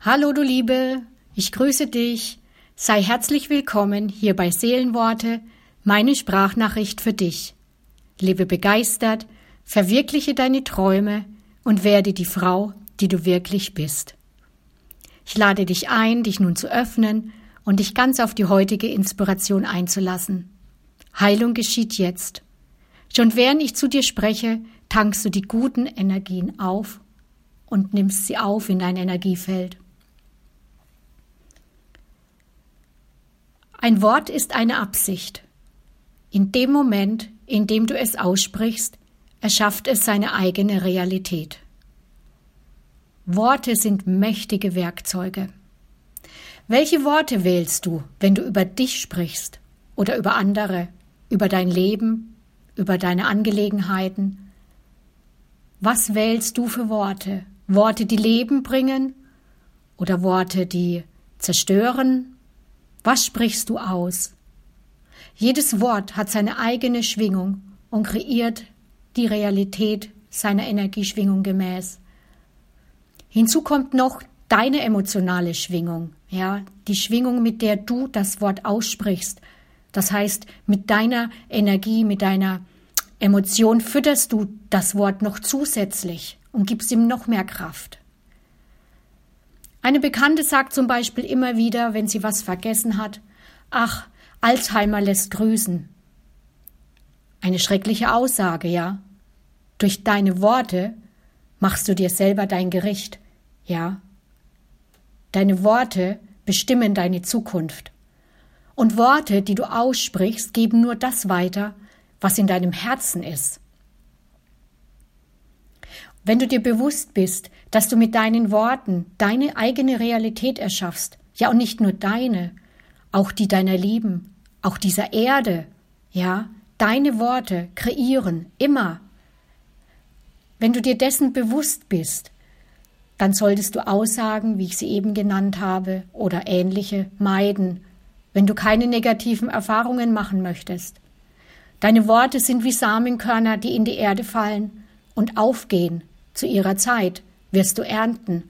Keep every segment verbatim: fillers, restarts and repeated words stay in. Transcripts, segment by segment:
Hallo du Liebe, ich grüße dich. Sei herzlich willkommen hier bei Seelenworte, meine Sprachnachricht für dich. Lebe begeistert, verwirkliche deine Träume und werde die Frau, die du wirklich bist. Ich lade dich ein, dich nun zu öffnen und dich ganz auf die heutige Inspiration einzulassen. Heilung geschieht jetzt. Schon während ich zu dir spreche, tankst du die guten Energien auf und nimmst sie auf in dein Energiefeld. Ein Wort ist eine Absicht. In dem Moment, in dem du es aussprichst, erschafft es seine eigene Realität. Worte sind mächtige Werkzeuge. Welche Worte wählst du, wenn du über dich sprichst oder über andere, über dein Leben, über deine Angelegenheiten? Was wählst du für Worte? Worte, die Leben bringen oder Worte, die zerstören? Was sprichst du aus? Jedes Wort hat seine eigene Schwingung und kreiert die Realität seiner Energieschwingung gemäß. Hinzu kommt noch deine emotionale Schwingung, ja, die Schwingung, mit der du das Wort aussprichst. Das heißt, mit deiner Energie, mit deiner Emotion fütterst du das Wort noch zusätzlich und gibst ihm noch mehr Kraft. Eine Bekannte sagt zum Beispiel immer wieder, wenn sie was vergessen hat, ach, Alzheimer lässt grüßen. Eine schreckliche Aussage, ja. Durch deine Worte machst du dir selber dein Gericht, ja. Deine Worte bestimmen deine Zukunft. Und Worte, die du aussprichst, geben nur das weiter, was in deinem Herzen ist. Wenn du dir bewusst bist, dass du mit deinen Worten deine eigene Realität erschaffst, ja und nicht nur deine, auch die deiner Lieben, auch dieser Erde, ja, deine Worte kreieren, immer. Wenn du dir dessen bewusst bist, dann solltest du Aussagen, wie ich sie eben genannt habe, oder ähnliche meiden, wenn du keine negativen Erfahrungen machen möchtest. Deine Worte sind wie Samenkörner, die in die Erde fallen und aufgehen. Zu ihrer Zeit wirst du ernten.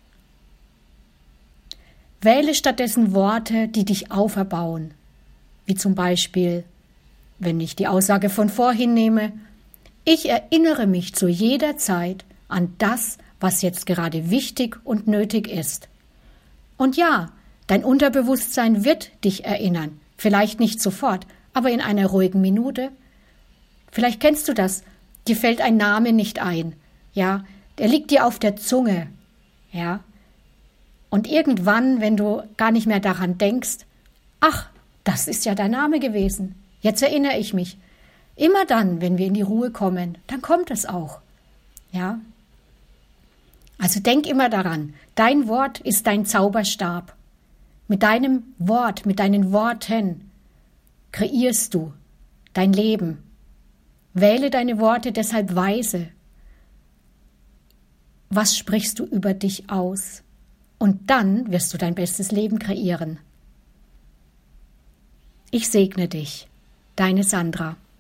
Wähle stattdessen Worte, die dich auferbauen, wie zum Beispiel, wenn ich die Aussage von vorhin nehme, ich erinnere mich zu jeder Zeit an das, was jetzt gerade wichtig und nötig ist. Und ja, dein Unterbewusstsein wird dich erinnern, vielleicht nicht sofort, aber in einer ruhigen Minute. Vielleicht kennst du das, dir fällt ein Name nicht ein. Ja, der liegt dir auf der Zunge, ja. Und irgendwann, wenn du gar nicht mehr daran denkst, ach, das ist ja dein Name gewesen, jetzt erinnere ich mich. Immer dann, wenn wir in die Ruhe kommen, dann kommt es auch, ja. Also denk immer daran, dein Wort ist dein Zauberstab. Mit deinem Wort, mit deinen Worten kreierst du dein Leben. Wähle deine Worte deshalb weise. Was sprichst du über dich aus? Und dann wirst du dein bestes Leben kreieren. Ich segne dich, deine Sandra.